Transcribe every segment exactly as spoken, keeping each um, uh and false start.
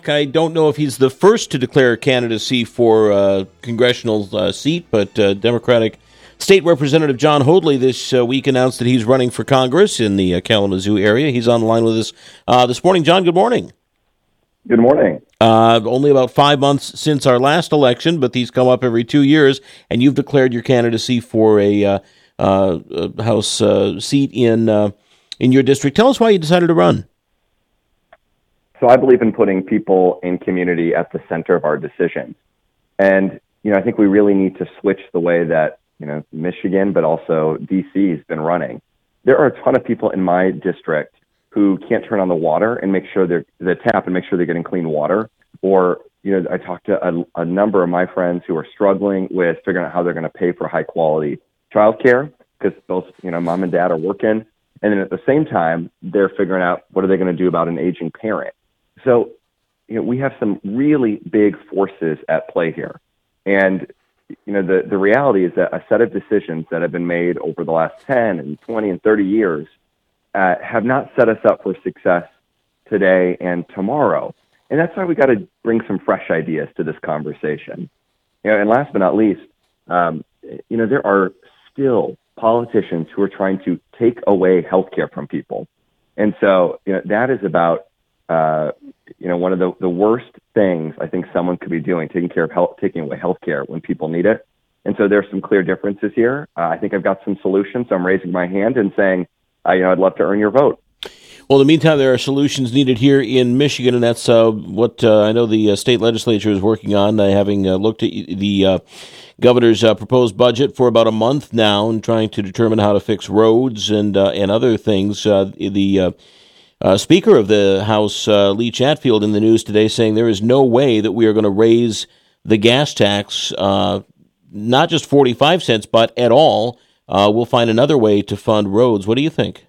I don't know if he's the first to declare candidacy for a congressional uh, seat, but uh, Democratic State Representative John Hoadley this uh, week announced that he's running for Congress in the uh, Kalamazoo area. He's on the line with us uh, this morning. John, good morning. Good morning. Uh, only about five months since our last election, but these come up every two years, and you've declared your candidacy for a uh, uh, House uh, seat in uh, in your district. Tell us why you decided to run. So I believe in putting people in community at the center of our decisions. And, you know, I think we really need to switch the way that, you know, Michigan, but also D C has been running. There are a ton of people in my district who can't turn on the water and make sure they're the tap and make sure they're getting clean water. Or, you know, I talked to a, a number of my friends who are struggling with figuring out how they're going to pay for high quality childcare because both, you know, mom and dad are working. And then at the same time, they're figuring out what are they going to do about an aging parent. So, you know, we have some really big forces at play here. And, you know, the, the reality is that a set of decisions that have been made over the last ten and twenty and thirty years uh, have not set us up for success today and tomorrow. And that's why we got to bring some fresh ideas to this conversation. You know, and last but not least, um, you know, there are still politicians who are trying to take away healthcare from people. And so, you know, that is about Uh, you know, one of the, the worst things I think someone could be doing, taking care of health, taking away health care when people need it. And so there's some clear differences here. Uh, I think I've got some solutions. So I'm raising my hand and saying, uh, you know, I'd love to earn your vote. Well, in the meantime, there are solutions needed here in Michigan, and that's uh, what uh, I know the uh, state legislature is working on, uh, having uh, looked at the uh, governor's uh, proposed budget for about a month now and trying to determine how to fix roads and, uh, and other things. Uh, the uh, Uh, Speaker of the House, uh, Lee Chatfield, in the news today saying there is no way that we are going to raise the gas tax, uh, not just forty-five cents, but at all. Uh, we'll find another way to fund roads. What do you think?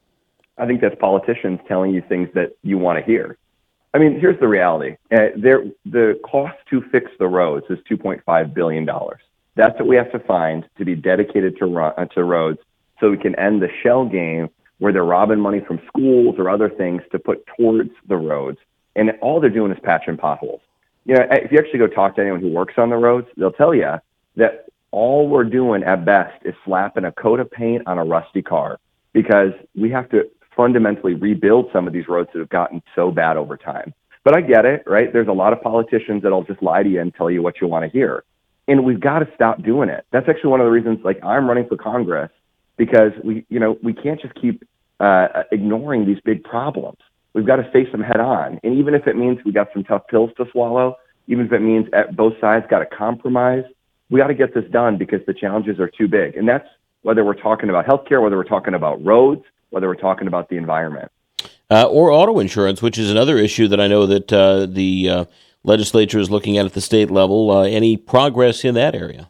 I think that's politicians telling you things that you want to hear. I mean, here's the reality. Uh, there, the cost to fix the roads is two point five billion dollars. That's what we have to find to be dedicated to, ro- uh, to roads so we can end the shell game where they're robbing money from schools or other things to put towards the roads. And all they're doing is patching potholes. You know, if you actually go talk to anyone who works on the roads, they'll tell you that all we're doing at best is slapping a coat of paint on a rusty car because we have to fundamentally rebuild some of these roads that have gotten so bad over time. But I get it, right? There's a lot of politicians that'll just lie to you and tell you what you want to hear. And we've got to stop doing it. That's actually one of the reasons, like, I'm running for Congress because we, you know, we can't just keep Uh, ignoring these big problems. We've got to face them head on. And even if it means we got some tough pills to swallow, even if it means at both sides got to compromise, we got to get this done because the challenges are too big. And that's whether we're talking about healthcare, whether we're talking about roads, whether we're talking about the environment. Uh, or auto insurance, which is another issue that I know that uh, the uh, legislature is looking at at the state level. Uh, any progress in that area?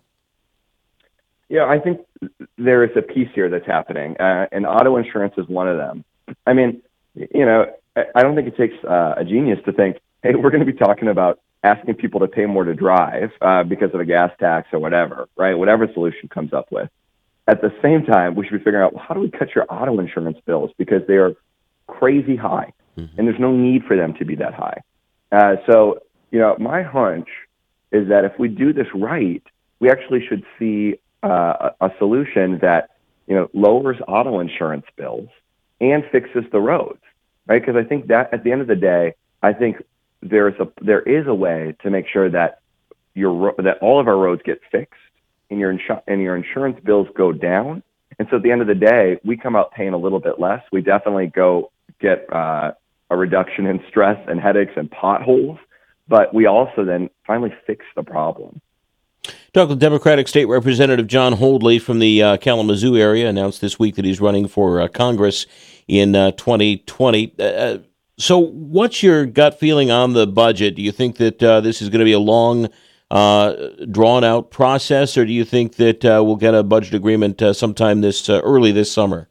Yeah, I think there is a piece here that's happening, uh, and auto insurance is one of them. I mean, you know, I don't think it takes uh, a genius to think, hey, we're going to be talking about asking people to pay more to drive uh, because of a gas tax or whatever, right? Whatever solution comes up with. At the same time, we should be figuring out, well, how do we cut your auto insurance bills? Because they are crazy high, mm-hmm. and there's no need for them to be that high. Uh, so, you know, my hunch is that if we do this right, we actually should see Uh, a, a solution that, you know, lowers auto insurance bills and fixes the roads, right? Because I think that at the end of the day, I think there's a there is a way to make sure that your that all of our roads get fixed and your insu- and your insurance bills go down. And so at the end of the day, we come out paying a little bit less. We definitely go get uh, a reduction in stress and headaches and potholes, but we also then finally fix the problem. Talk with Democratic State Representative John Hoadley from the uh, Kalamazoo area, announced this week that he's running for uh, Congress in uh, twenty twenty. Uh, so what's your gut feeling on the budget? Do you think that uh, this is going to be a long, uh, drawn-out process, or do you think that uh, we'll get a budget agreement uh, sometime this uh, early this summer?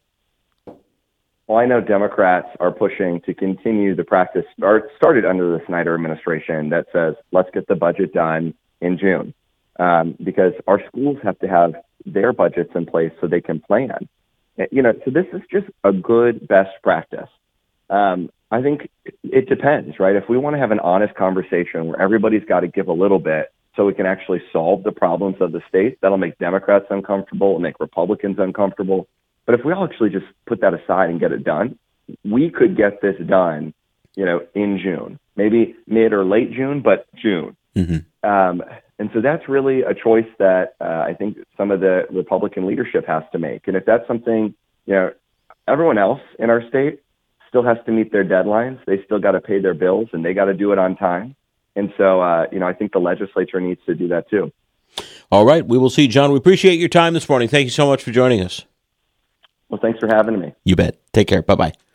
Well, I know Democrats are pushing to continue the practice start, started under the Snyder administration that says, let's get the budget done in June. Um, because our schools have to have their budgets in place so they can plan. You know, so this is just a good best practice. Um, I think it depends, right? If we want to have an honest conversation where everybody's got to give a little bit so we can actually solve the problems of the state, that'll make Democrats uncomfortable, it'll make Republicans uncomfortable. But if we all actually just put that aside and get it done, we could get this done, you know, in June, maybe mid or late June, but June. Mm-hmm. Um, and so that's really a choice that uh, I think some of the Republican leadership has to make. And if that's something, you know, everyone else in our state still has to meet their deadlines. They still got to pay their bills, and they got to do it on time. And so, uh, you know, I think the legislature needs to do that too. All right. We will see, John. We appreciate your time this morning. Thank you so much for joining us. Well, thanks for having me. You bet. Take care. Bye-bye.